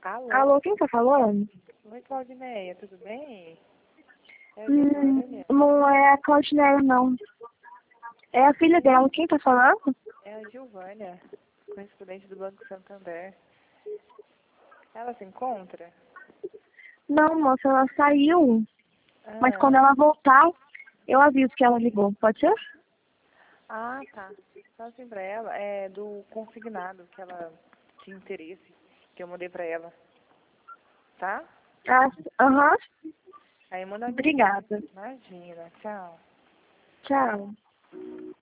Alô? Alô, quem tá falando? Oi, Claudineia, tudo bem? É a Giovânia. Não é a Claudineia, não. É a filha dela. Quem tá falando? É a Giovânia, correspondente do Banco Santander. Ela se encontra? Não, moça, ela saiu. Mas Ah, quando ela voltar, eu aviso que ela ligou. Pode ser? tá. Fala assim pra ela, é do consignado que ela tinha interesse, que eu mandei pra ela. Tá? Ah, aham. Aí manda uma mensagem. Obrigada. Imagina, tchau. Tchau.